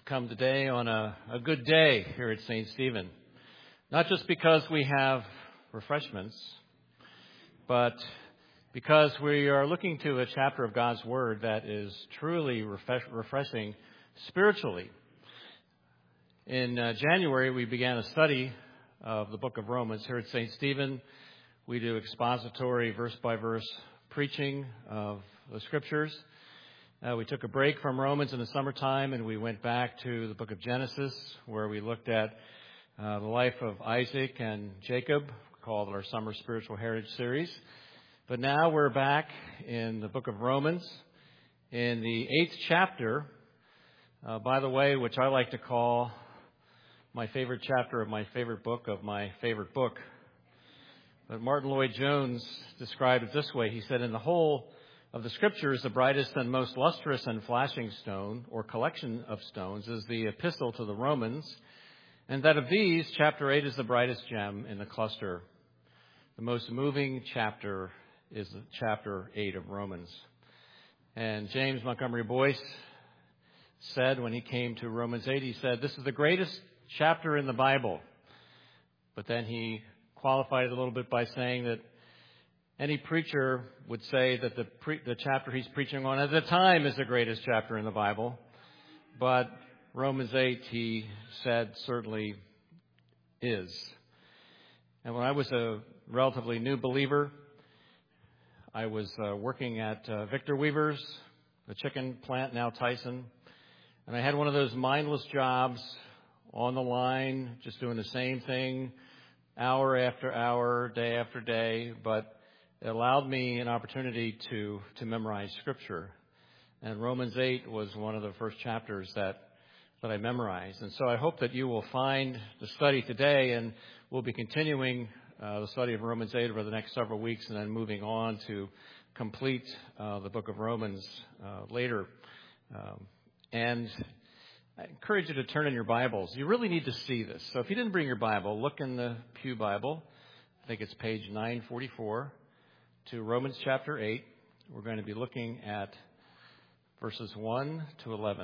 come today on a good day here at St. Stephen. Not just because we have refreshments, but because we are looking to a chapter of God's Word that is truly refreshing spiritually. In January, we began a study of the book of Romans here at St. Stephen. We do expository verse-by-verse preaching of the Scriptures. We took a break from Romans in the summertime, and we went back to the book of Genesis, where we looked at the life of Isaac and Jacob, called our Summer Spiritual Heritage Series. But now we're back in the book of Romans, in the 8th chapter, by the way, which I like to call my favorite chapter of my favorite book of my favorite book. But Martin Lloyd-Jones described it this way. He said, in the whole of the Scriptures, the brightest and most lustrous and flashing stone, or collection of stones, is the epistle to the Romans, and that of these, chapter 8 is the brightest gem in the cluster. The most moving chapter is chapter 8 of Romans. And James Montgomery Boyce said when he came to Romans 8, he said, this is the greatest chapter in the Bible. But then he qualified it a little bit by saying that any preacher would say that the chapter he's preaching on at the time is the greatest chapter in the Bible. But Romans 8, he said, certainly is. And when I was a relatively new believer, I was working at Victor Weaver's, the chicken plant, now Tyson. And I had one of those mindless jobs on the line, just doing the same thing, hour after hour, day after day, but it allowed me an opportunity to memorize Scripture. And Romans 8 was one of the first chapters that I memorized. And so I hope that you will find the study today, and we'll be continuing the study of Romans 8 over the next several weeks, and then moving on to complete the book of Romans later. And I encourage you to turn in your Bibles. You really need to see this. So if you didn't bring your Bible, look in the Pew Bible. I think it's page 944 to Romans chapter 8. We're going to be looking at verses 1 to 11.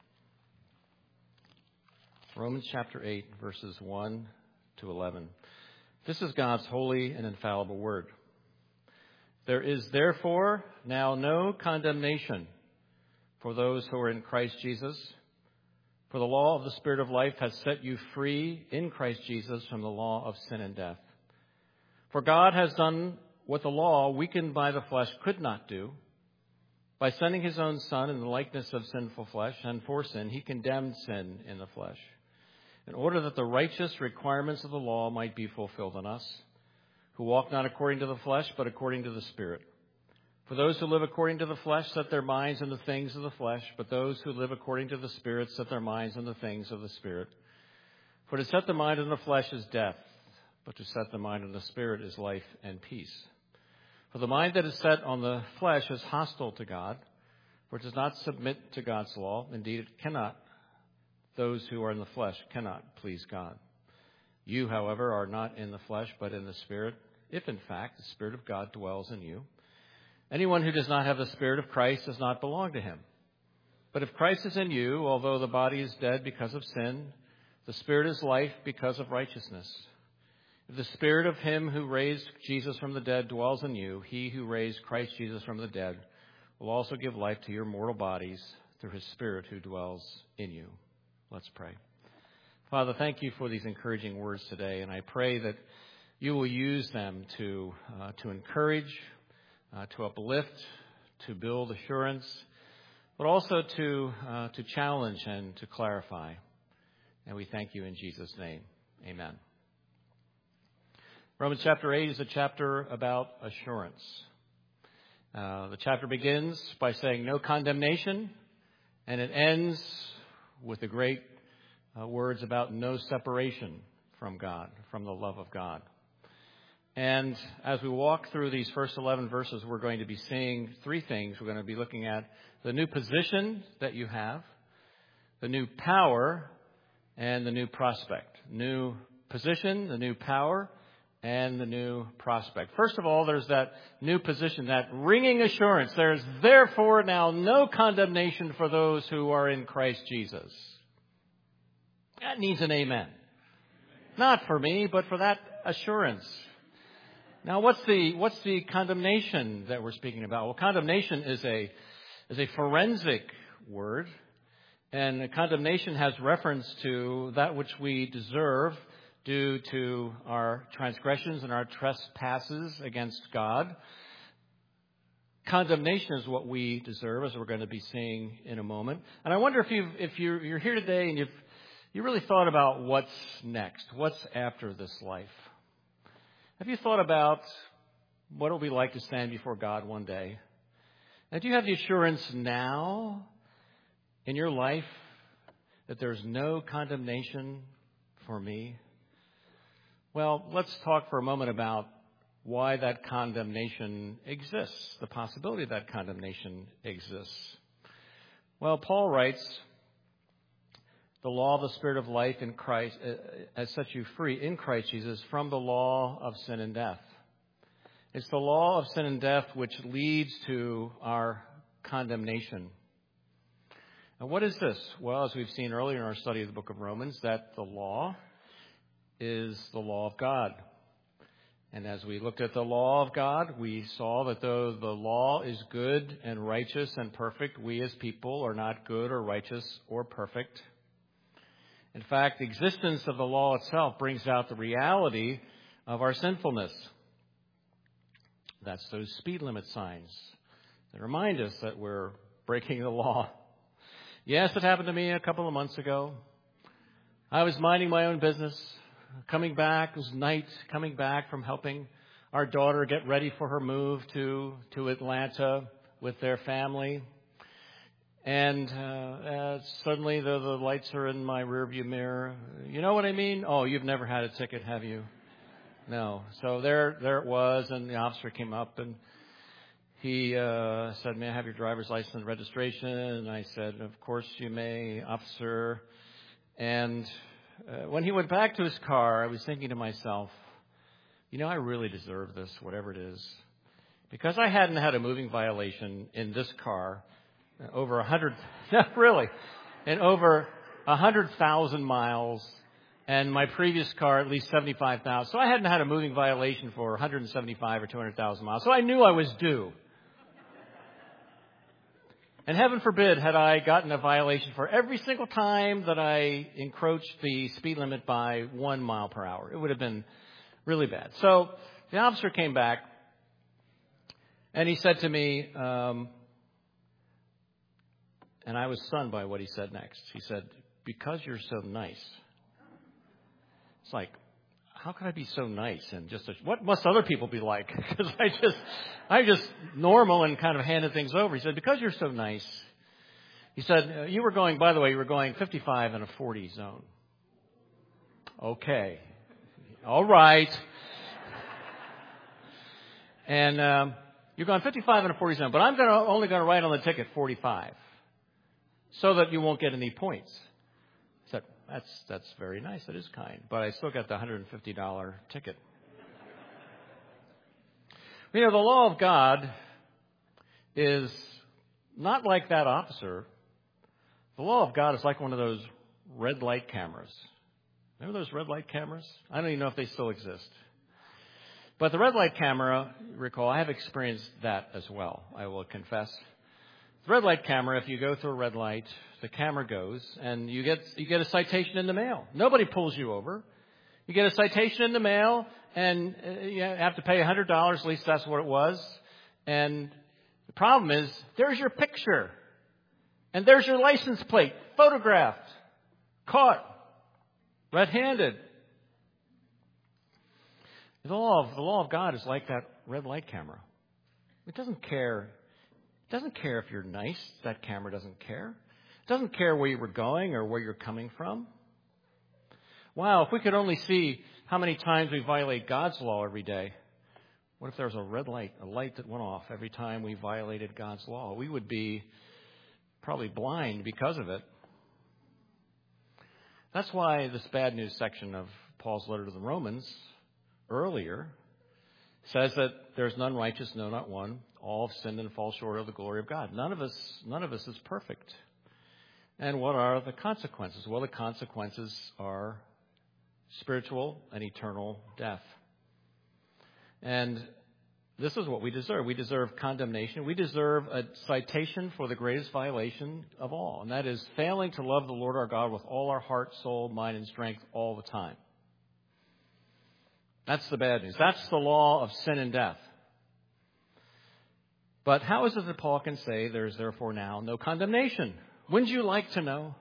Romans chapter 8, verses 1 to 11. This is God's holy and infallible word. There is therefore now no condemnation for those who are in Christ Jesus. For the law of the Spirit of life has set you free in Christ Jesus from the law of sin and death. For God has done what the law, weakened by the flesh, could not do. By sending his own Son in the likeness of sinful flesh, and for sin, he condemned sin in the flesh, in order that the righteous requirements of the law might be fulfilled in us, who walk not according to the flesh, but according to the Spirit. For those who live according to the flesh set their minds on the things of the flesh, but those who live according to the Spirit set their minds on the things of the Spirit. For to set the mind on the flesh is death, but to set the mind on the Spirit is life and peace. For the mind that is set on the flesh is hostile to God, for it does not submit to God's law. Indeed, it cannot. Those who are in the flesh cannot please God. You, however, are not in the flesh, but in the Spirit, if in fact the Spirit of God dwells in you. Anyone who does not have the Spirit of Christ does not belong to him. But if Christ is in you, although the body is dead because of sin, the Spirit is life because of righteousness. If the Spirit of him who raised Jesus from the dead dwells in you, he who raised Christ Jesus from the dead will also give life to your mortal bodies through his Spirit who dwells in you. Let's pray. Father, thank you for these encouraging words today, and I pray that you will use them to encourage, to uplift, to build assurance, but also to challenge and to clarify. And we thank you in Jesus' name. Amen. Romans chapter 8 is a chapter about assurance. The chapter begins by saying no condemnation, and it ends with the great words about no separation from God, from the love of God. And as we walk through these first 11 verses, we're going to be seeing three things. We're going to be looking at the new position that you have, the new power, and the new prospect. New position, the new power, and the new prospect. First of all, there's that new position, that ringing assurance. There's therefore now no condemnation for those who are in Christ Jesus. That needs an amen. Not for me, but for that assurance. Now, what's the condemnation that we're speaking about? Well, condemnation is a forensic word, and condemnation has reference to that which we deserve due to our transgressions and our trespasses against God. Condemnation is what we deserve, as we're going to be seeing in a moment. And I wonder if you're here today and you really thought about what's next, what's after this life. Have you thought about what it'll be like to stand before God one day? And do you have the assurance now in your life that there's no condemnation for me? Well, let's talk for a moment about why that condemnation exists, the possibility that condemnation exists. Well, Paul writes, the law of the Spirit of life in Christ has set you free in Christ Jesus from the law of sin and death. It's the law of sin and death which leads to our condemnation. And what is this? Well, as we've seen earlier in our study of the book of Romans, that the law is the law of God. And as we looked at the law of God, we saw that though the law is good and righteous and perfect, we as people are not good or righteous or perfect. In fact, the existence of the law itself brings out the reality of our sinfulness. That's those speed limit signs that remind us that we're breaking the law. Yes, it happened to me a couple of months ago. I was minding my own business, coming back. It was night, coming back from helping our daughter get ready for her move to Atlanta with their family. And suddenly the lights are in my rearview mirror. You know what I mean? Oh, you've never had a ticket, have you? No. So there it was, and the officer came up, and he said, may I have your driver's license and registration? And I said, of course you may, officer. And when he went back to his car, I was thinking to myself, I really deserve this, whatever it is. Because I hadn't had a moving violation in this car over 100, really, in over 100,000 miles, and my previous car at least 75,000. So I hadn't had a moving violation for 175 or 200,000 miles. So I knew I was due. And heaven forbid had I gotten a violation for every single time that I encroached the speed limit by 1 mile per hour. It would have been really bad. So the officer came back, and he said to me, and I was stunned by what he said next. He said, because you're so nice. It's like, how can I be so nice? And what must other people be like? Because I'm just normal and kind of handed things over. He said, because you're so nice. He said, you were going 55 in a 40 zone. Okay. All right. And you're going 55 in a 40 zone, but I'm only going to write on the ticket 45. So that you won't get any points. I said, that's very nice. That is kind. But I still got the $150 ticket. The law of God is not like that officer. The law of God is like one of those red light cameras. Remember those red light cameras? I don't even know if they still exist. But the red light camera, recall, I have experienced that as well, I will confess. The red light camera, if you go through a red light, the camera goes, and you get a citation in the mail. Nobody pulls you over. You get a citation in the mail, and you have to pay $100. At least that's what it was. And the problem is, there's your picture, and there's your license plate, photographed, caught, red-handed. The law of God is like that red light camera. It doesn't care. It doesn't care if you're nice. That camera doesn't care. It doesn't care where you were going or where you're coming from. Wow, if we could only see how many times we violate God's law every day. What if there was a red light, a light that went off every time we violated God's law? We would be probably blind because of it. That's why this bad news section of Paul's letter to the Romans earlier says that there's none righteous, no, not one. All have sinned and fall short of the glory of God. None of us is perfect. And what are the consequences? Well, the consequences are spiritual and eternal death. And this is what we deserve. We deserve condemnation. We deserve a citation for the greatest violation of all, and that is failing to love the Lord our God with all our heart, soul, mind, and strength all the time. That's the bad news. That's the law of sin and death. But how is it that Paul can say there's therefore now no condemnation? Wouldn't you like to know?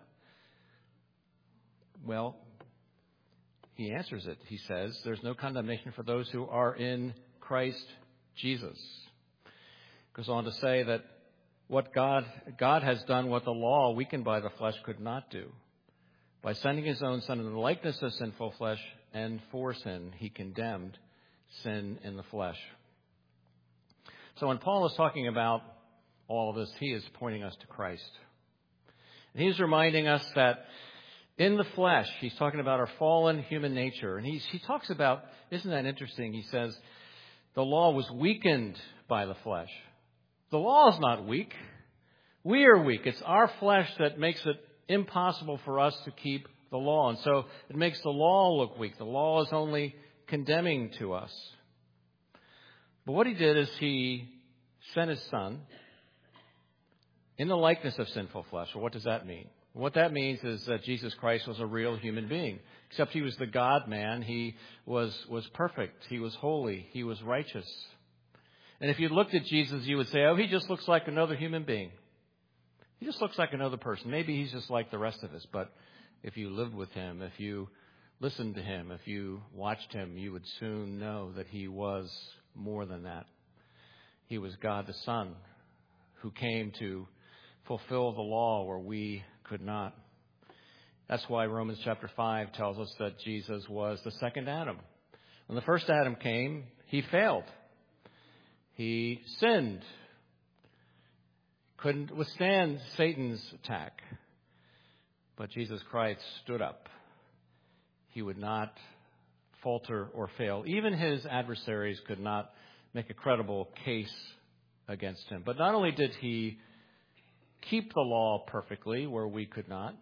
Well, he answers it. He says there's no condemnation for those who are in Christ Jesus. Goes on to say that what God has done what the law weakened by the flesh could not do. By sending his own Son in the likeness of sinful flesh, and for sin, he condemned sin in the flesh. So when Paul is talking about all of this, he is pointing us to Christ. And he's reminding us that in the flesh, he's talking about our fallen human nature. And he talks about, isn't that interesting? He says, the law was weakened by the flesh. The law is not weak. We are weak. It's our flesh that makes it impossible for us to keep the law. And so it makes the law look weak. The law is only condemning to us. But what he did is he sent his Son in the likeness of sinful flesh. Well, what does that mean? What that means is that Jesus Christ was a real human being. Except he was the God-man. He was perfect. He was holy. He was righteous. And if you looked at Jesus, you would say, oh, he just looks like another human being. He just looks like another person. Maybe he's just like the rest of us. But if you lived with him, if you listened to him, if you watched him, you would soon know that he was more than that. He was God the Son who came to fulfill the law where we could not. That's why Romans chapter 5 tells us that Jesus was the second Adam. When the first Adam came, he failed. He sinned. Couldn't withstand Satan's attack. But Jesus Christ stood up. He would not falter or fail. Even his adversaries could not make a credible case against him. But not only did he keep the law perfectly where we could not,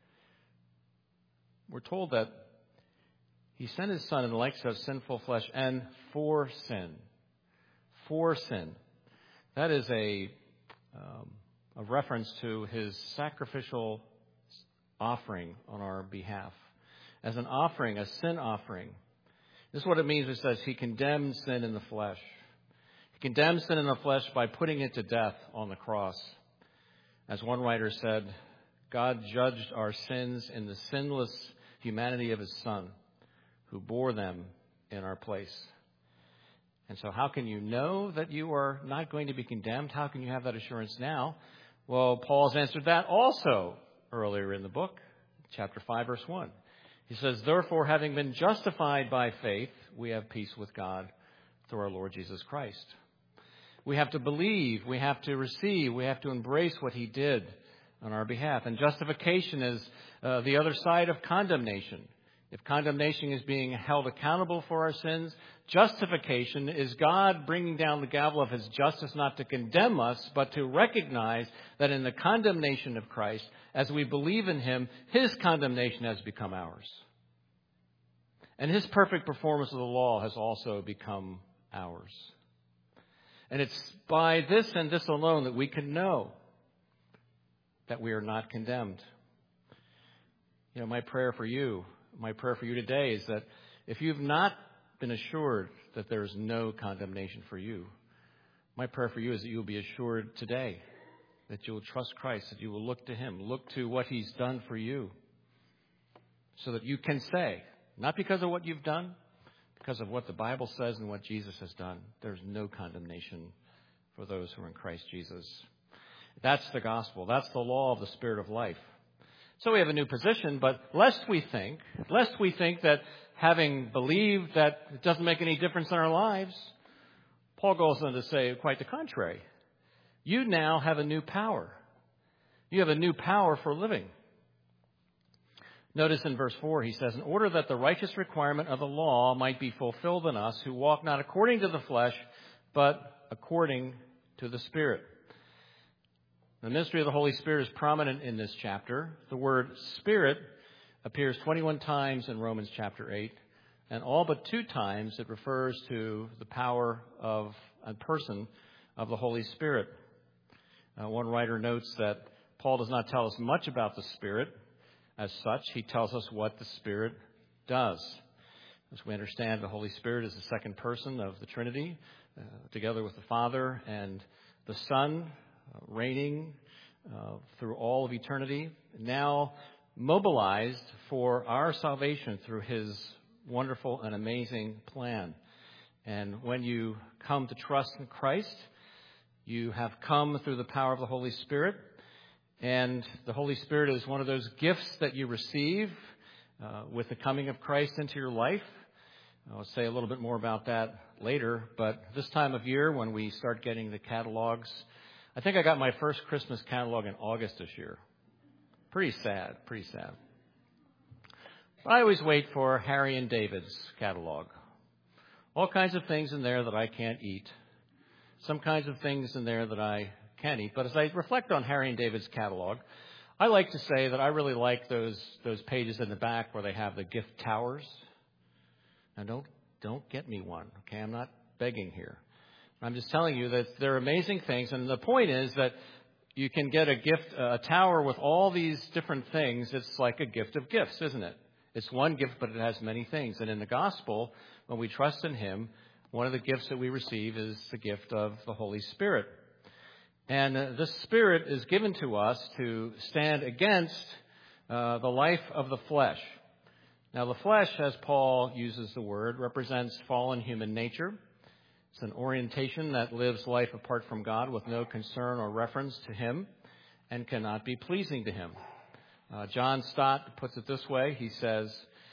we're told that he sent his Son in the likeness of sinful flesh and for sin. For sin. That is a reference to his sacrificial offering on our behalf. As an offering, a sin offering. This is what it means. It says he condemned sin in the flesh. He condemned sin in the flesh by putting it to death on the cross. As one writer said, God judged our sins in the sinless humanity of his Son, who bore them in our place. And so how can you know that you are not going to be condemned? How can you have that assurance now? Well, Paul's answered that also earlier in the book, chapter 5, verse 1. He says, therefore, having been justified by faith, we have peace with God through our Lord Jesus Christ. We have to believe, we have to receive, we have to embrace what he did on our behalf. And justification is the other side of condemnation. If condemnation is being held accountable for our sins, justification is God bringing down the gavel of his justice not to condemn us, but to recognize that in the condemnation of Christ, as we believe in him, his condemnation has become ours. And his perfect performance of the law has also become ours. And it's by this and this alone that we can know that we are not condemned. You know, my prayer for you today is that if you've not been assured that there is no condemnation for you, my prayer for you is that you'll be assured today that you will trust Christ, that you will look to him, look to what he's done for you, so that you can say, not because of what you've done, because of what the Bible says and what Jesus has done, there's no condemnation for those who are in Christ Jesus. That's the gospel. That's the law of the Spirit of life. So we have a new position, but lest we think that having believed that it doesn't make any difference in our lives, Paul goes on to say quite the contrary. You now have a new power. You have a new power for living. Notice in verse 4, he says, in order that the righteous requirement of the law might be fulfilled in us who walk not according to the flesh, but according to the Spirit. The ministry of the Holy Spirit is prominent in this chapter. The word Spirit appears 21 times in Romans chapter 8, and all but 2 times it refers to the power of a person of the Holy Spirit. One writer notes that Paul does not tell us much about the Spirit as such. He tells us what the Spirit does. As we understand, the Holy Spirit is the second person of the Trinity, together with the Father and the Son, reigning through all of eternity, now mobilized for our salvation through his wonderful and amazing plan. And when you come to trust in Christ, you have come through the power of the Holy Spirit. And the Holy Spirit is one of those gifts that you receive with the coming of Christ into your life. I'll say a little bit more about that later. But this time of year, when we start getting the catalogs, I think I got my first Christmas catalog in August this year. Pretty sad. But I always wait for Harry and David's catalog. All kinds of things in there that I can't eat. Some kinds of things in there that I can eat. But as I reflect on Harry and David's catalog, I like to say that I really like those pages in the back where they have the gift towers. Now, don't get me one, okay? I'm not begging here. I'm just telling you that they're amazing things. And the point is that you can get a gift, a tower with all these different things. It's like a gift of gifts, isn't it? It's one gift, but it has many things. And in the gospel, when we trust in him, one of the gifts that we receive is the gift of the Holy Spirit. And this Spirit is given to us to stand against the life of the flesh. Now, the flesh, as Paul uses the word, represents fallen human nature. It's an orientation that lives life apart from God with no concern or reference to him and cannot be pleasing to him. John Stott puts it this way. He says,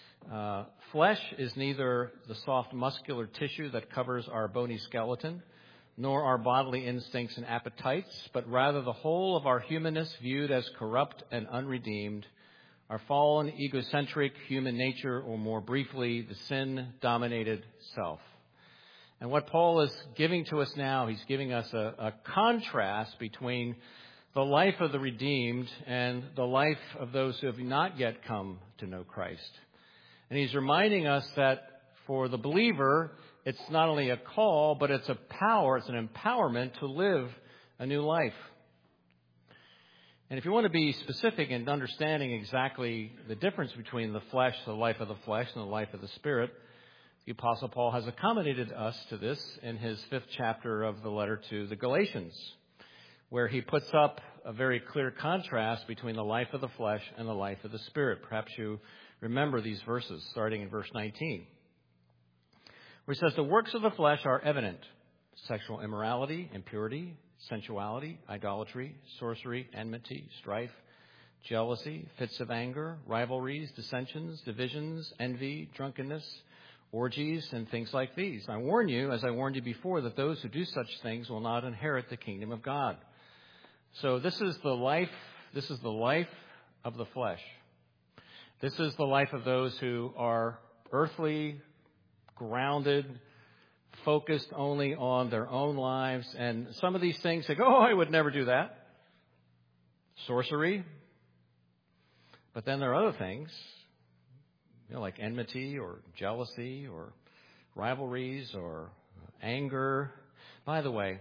flesh is neither the soft muscular tissue that covers our bony skeleton, nor our bodily instincts and appetites, but rather the whole of our humanness viewed as corrupt and unredeemed, our fallen, egocentric human nature, or more briefly, the sin-dominated self. And what Paul is giving to us now, he's giving us a contrast between the life of the redeemed and the life of those who have not yet come to know Christ. And he's reminding us that for the believer, it's not only a call, but it's a power, it's an empowerment to live a new life. And if you want to be specific in understanding exactly the difference between the flesh, the life of the flesh, and the life of the Spirit, the Apostle Paul has accommodated us to this in his 5th chapter of the letter to the Galatians, where he puts up a very clear contrast between the life of the flesh and the life of the Spirit. Perhaps you remember these verses, starting in verse 19, where he says, the works of the flesh are evident: sexual immorality, impurity, sensuality, idolatry, sorcery, enmity, strife, jealousy, fits of anger, rivalries, dissensions, divisions, envy, drunkenness, orgies, and things like these. I warn you, as I warned you before, that those who do such things will not inherit the kingdom of God. So this is the life of the flesh. This is the life of those who are earthly, grounded, focused only on their own lives. And some of these things say, I would never do that. Sorcery. But then there are other things, like enmity or jealousy or rivalries or anger. By the way,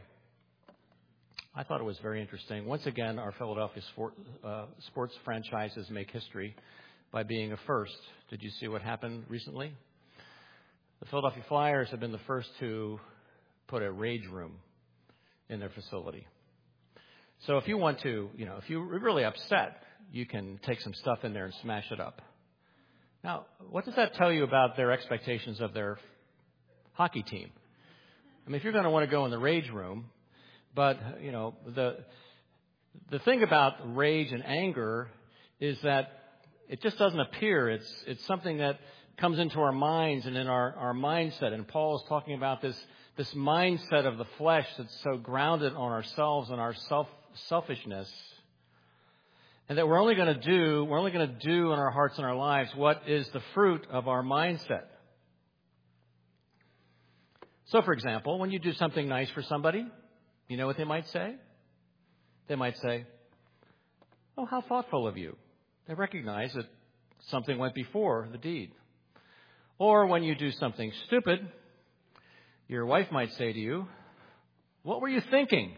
I thought it was very interesting. Once again, our Philadelphia sports franchises make history by being a first. Did you see what happened recently? The Philadelphia Flyers have been the first to put a rage room in their facility. So if you want to, if you're really upset, you can take some stuff in there and smash it up. Now, what does that tell you about their expectations of their hockey team? I mean, if you're going to want to go in the rage room, but, the thing about rage and anger is that it just doesn't appear. It's something that comes into our minds and in our mindset. And Paul is talking about this mindset of the flesh that's so grounded on ourselves and our selfishness. And that we're only going to do in our hearts and our lives what is the fruit of our mindset. So, for example, when you do something nice for somebody, you know what they might say? They might say, Oh, how thoughtful of you. They recognize that something went before the deed. Or when you do something stupid, your wife might say to you, what were you thinking?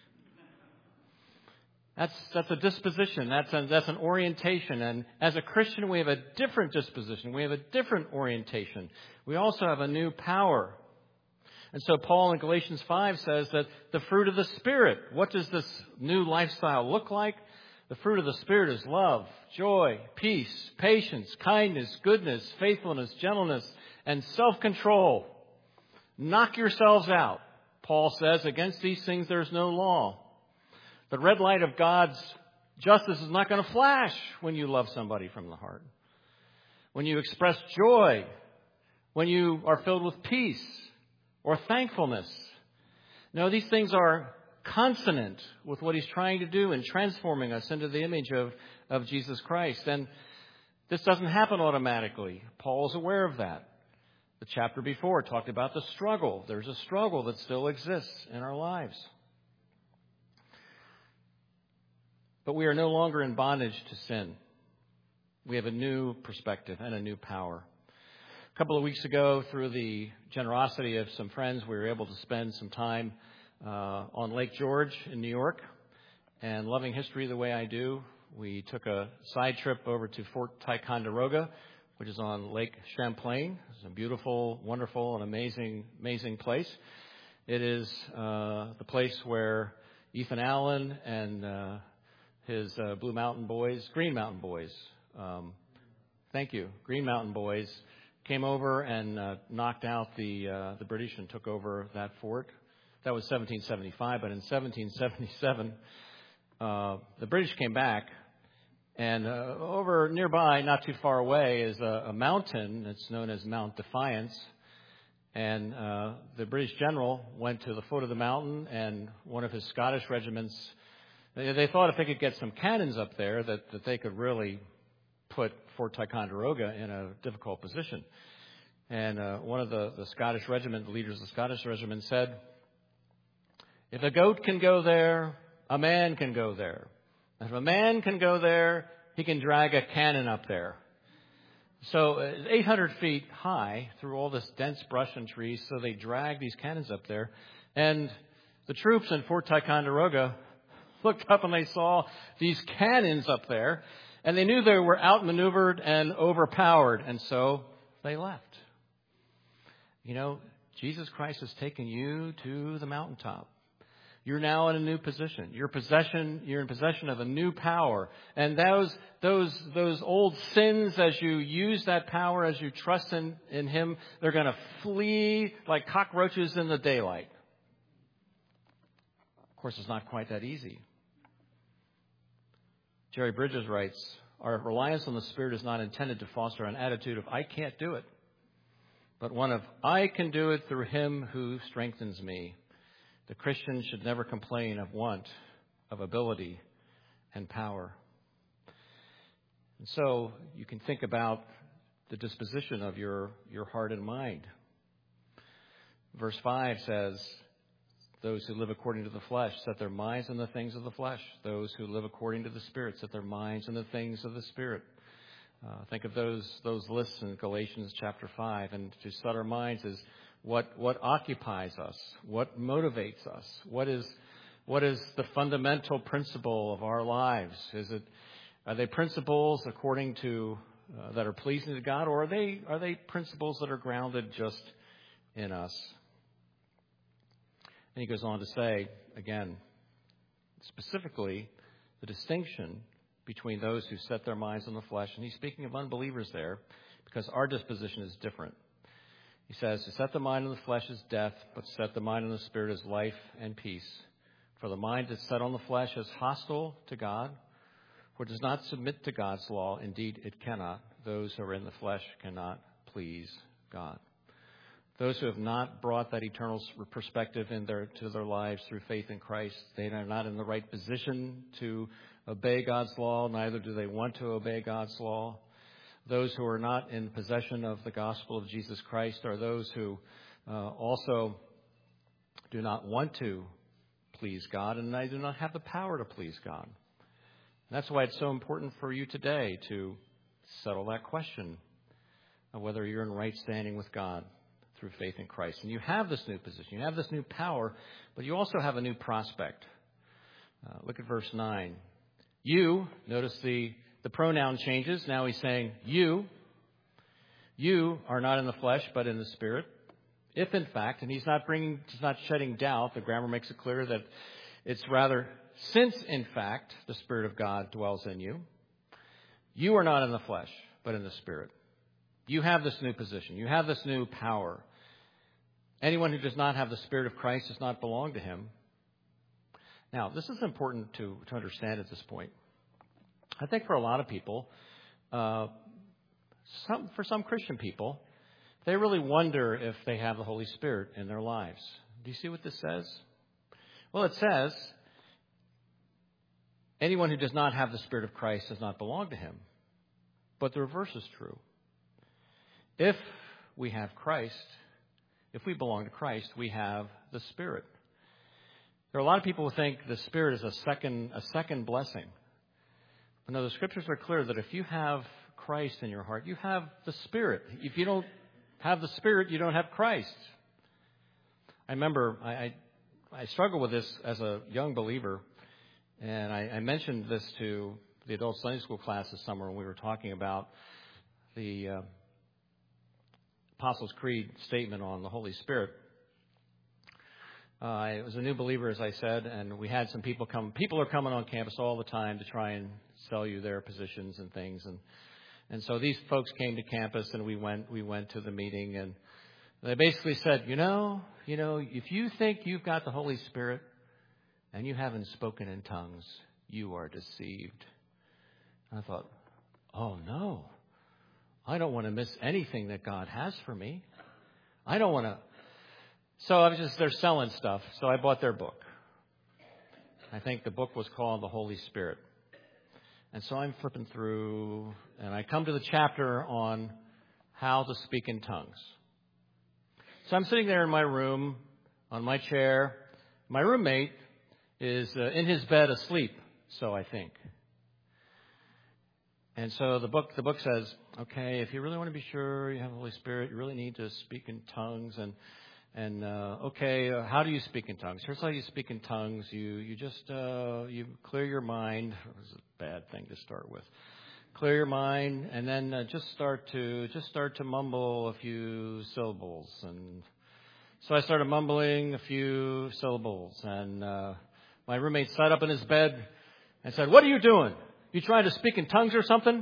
That's a disposition. That's an orientation. And as a Christian, we have a different disposition. We have a different orientation. We also have a new power. And so Paul in Galatians 5 says that the fruit of the Spirit, what does this new lifestyle look like? The fruit of the Spirit is love, joy, peace, patience, kindness, goodness, faithfulness, gentleness, and self-control. Knock yourselves out. Paul says, against these things there is no law. The red light of God's justice is not going to flash when you love somebody from the heart. When you express joy, when you are filled with peace or thankfulness. No, these things are consonant with what he's trying to do in transforming us into the image of Jesus Christ. And this doesn't happen automatically. Paul's aware of that. The chapter before talked about the struggle. There's a struggle that still exists in our lives. But we are no longer in bondage to sin. We have a new perspective and a new power. A couple of weeks ago, through the generosity of some friends, we were able to spend some time on Lake George in New York. And loving history the way I do, we took a side trip over to Fort Ticonderoga, which is on Lake Champlain. It's a beautiful, wonderful, and amazing place. It is the place where Ethan Allen and his Green Mountain Boys, Green Mountain Boys came over and knocked out the British and took over that fort. That was 1775, but in 1777, the British came back, and over nearby, not too far away, is a mountain. It's known as Mount Defiance. And the British general went to the foot of the mountain, and one of his Scottish regiments, they thought if they could get some cannons up there that they could really put Fort Ticonderoga in a difficult position. And one of the Scottish regiment, the leaders of the Scottish regiment said, if a goat can go there, a man can go there. And if a man can go there, he can drag a cannon up there. So 800 feet high through all this dense brush and trees, so they dragged these cannons up there. And the troops in Fort Ticonderoga looked up and they saw these cannons up there, and they knew they were outmaneuvered and overpowered, and so they left. You know, Jesus Christ has taken you to the mountaintop. You're now in a new position. You're in possession of a new power. And those old sins, as you use that power, as you trust in Him, they're going to flee like cockroaches in the daylight. Of course, it's not quite that easy. Jerry Bridges writes, our reliance on the Spirit is not intended to foster an attitude of I can't do it, but one of I can do it through Him who strengthens me. The Christian should never complain of want, of ability, and power. And so you can think about the disposition of your heart and mind. Verse 5 says, those who live according to the flesh set their minds on the things of the flesh. Those who live according to the Spirit set their minds on the things of the Spirit. Think of those lists in Galatians chapter 5. And to set our minds is what occupies us, what motivates us, what is the fundamental principle of our lives? Are they principles according to that are pleasing to God, or are they principles that are grounded just in us? And he goes on to say again, specifically, the distinction between those who set their minds on the flesh, and he's speaking of unbelievers there, because our disposition is different. He says, to set the mind on the flesh is death, but to set the mind on the Spirit is life and peace. For the mind that's set on the flesh is hostile to God, for it does not submit to God's law. Indeed, it cannot. Those who are in the flesh cannot please God. Those who have not brought that eternal perspective to their lives through faith in Christ, they are not in the right position to obey God's law, neither do they want to obey God's law. Those who are not in possession of the gospel of Jesus Christ are those who also do not want to please God, and they do not have the power to please God. That's why it's so important for you today to settle that question of whether you're in right standing with God through faith in Christ. And you have this new position. You have this new power, but you also have a new prospect. Look at verse 9. You, notice the pronoun changes. Now he's saying you. You are not in the flesh, but in the Spirit. If in fact, and he's not shedding doubt, the grammar makes it clear that it's rather, since in fact the Spirit of God dwells in you, you are not in the flesh, but in the Spirit. You have this new position. You have this new power. Anyone who does not have the Spirit of Christ does not belong to him. Now, this is important to understand at this point. I think for a lot of people, for some Christian people, they really wonder if they have the Holy Spirit in their lives. Do you see what this says? Well, it says, anyone who does not have the Spirit of Christ does not belong to him. But the reverse is true. If we have Christ, if we belong to Christ, we have the Spirit. There are a lot of people who think the Spirit is a second blessing. But no, the Scriptures are clear that if you have Christ in your heart, you have the Spirit. If you don't have the Spirit, you don't have Christ. I remember I struggled with this as a young believer, and I mentioned this to the adult Sunday school class this summer when we were talking about the Apostles' Creed statement on the Holy Spirit. I was a new believer, as I said, and we had some people come. People are coming on campus all the time to try and sell you their positions and things, and so these folks came to campus, and we went to the meeting, and they basically said, you know, if you think you've got the Holy Spirit and you haven't spoken in tongues, you are deceived. And I thought, oh no, I don't want to miss anything that God has for me. I don't want to. So they're selling stuff. So I bought their book. I think the book was called The Holy Spirit. And so I'm flipping through, and I come to the chapter on how to speak in tongues. So I'm sitting there in my room, on my chair. My roommate is in his bed asleep, so I think. And so the book says, okay, if you really want to be sure you have the Holy Spirit, you really need to speak in tongues. Okay, how do you speak in tongues? Here's how you speak in tongues. You just you clear your mind. This is a bad thing to start with. Clear your mind, and then just start to mumble a few syllables. And so I started mumbling a few syllables, and my roommate sat up in his bed and said, "What are you doing? You trying to speak in tongues or something?"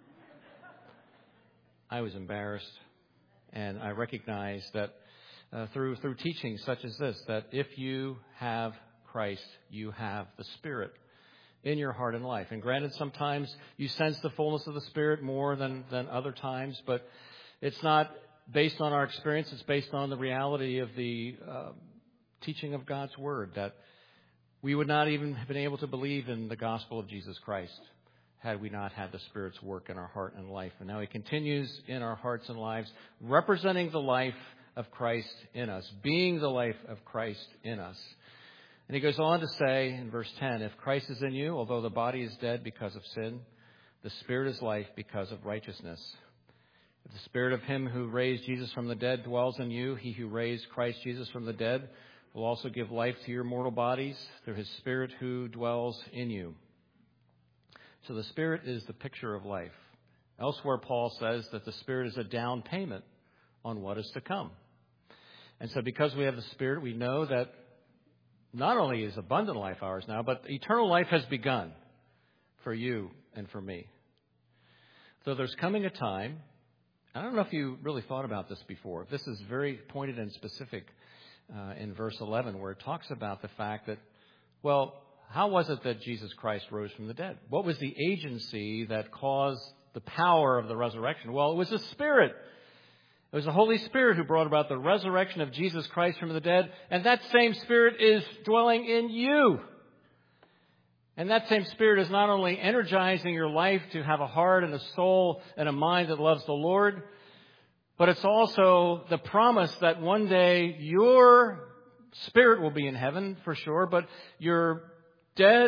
I was embarrassed, and I recognized that through teaching such as this, that if you have Christ, you have the Spirit in your heart and life. And granted, sometimes you sense the fullness of the Spirit more than other times, but it's not based on our experience. It's based on the reality of the teaching of God's Word, that we would not even have been able to believe in the gospel of Jesus Christ had we not had the Spirit's work in our heart and life. And now He continues in our hearts and lives, representing the life of Christ in us, being the life of Christ in us. And he goes on to say in verse 10, if Christ is in you, although the body is dead because of sin, the Spirit is life because of righteousness. If the Spirit of Him who raised Jesus from the dead dwells in you, He who raised Christ Jesus from the dead will also give life to your mortal bodies through His Spirit who dwells in you. So the Spirit is the picture of life. Elsewhere, Paul says that the Spirit is a down payment on what is to come. And so because we have the Spirit, we know that not only is abundant life ours now, but eternal life has begun for you and for me. So there's coming a time, I don't know if you really thought about this before. This is very pointed and specific in verse 11, where it talks about the fact that, well, how was it that Jesus Christ rose from the dead? What was the agency that caused the power of the resurrection? Well, it was the Spirit. It was the Holy Spirit who brought about the resurrection of Jesus Christ from the dead. And that same Spirit is dwelling in you. And that same Spirit is not only energizing your life to have a heart and a soul and a mind that loves the Lord, but it's also the promise that one day your spirit will be in heaven for sure, but your dead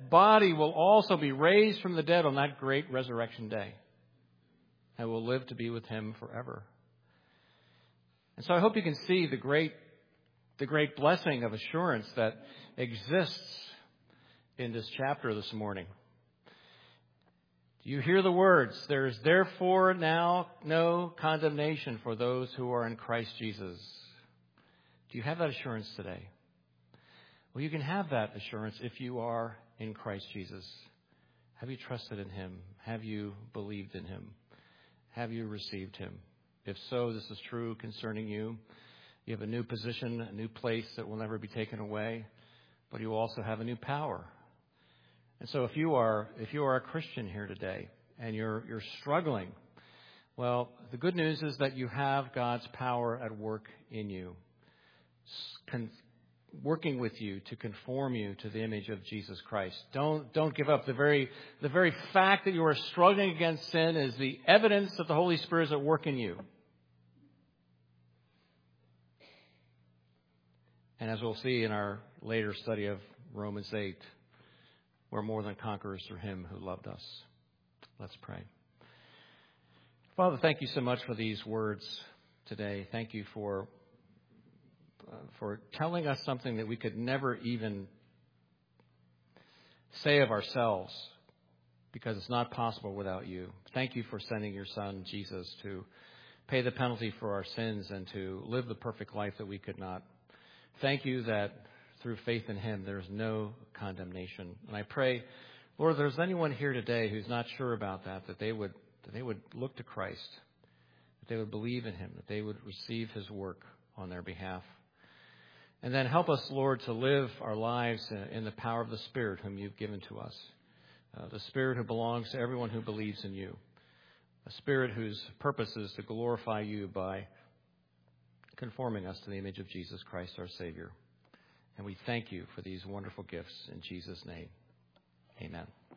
body will also be raised from the dead on that great resurrection day. And will live to be with him forever. And so I hope you can see the great blessing of assurance that exists in this chapter this morning. Do you hear the words? There is therefore now no condemnation for those who are in Christ Jesus. Do you have that assurance today? Well, you can have that assurance if you are in Christ Jesus. Have you trusted in him? Have you believed in him? Have you received him? If so, this is true concerning you. You have a new position, a new place that will never be taken away, but you also have a new power. And so if you are a Christian here today and you're struggling, well, the good news is that you have God's power at work in you, working with you to conform you to the image of Jesus Christ. Don't give up. The very fact that you are struggling against sin is the evidence that the Holy Spirit is at work in you. And as we'll see in our later study of Romans 8, we're more than conquerors through him who loved us. Let's pray. Father, thank you so much for these words today. Thank you for telling us something that we could never even say of ourselves, because it's not possible without you. Thank you for sending your Son, Jesus, to pay the penalty for our sins and to live the perfect life that we could not. Thank you that through faith in him, there's no condemnation. And I pray, Lord, if there's anyone here today who's not sure about that they would look to Christ, that they would believe in him, that they would receive his work on their behalf. And then help us, Lord, to live our lives in the power of the Spirit whom you've given to us. The Spirit who belongs to everyone who believes in you. A Spirit whose purpose is to glorify you by conforming us to the image of Jesus Christ, our Savior. And we thank you for these wonderful gifts in Jesus' name. Amen.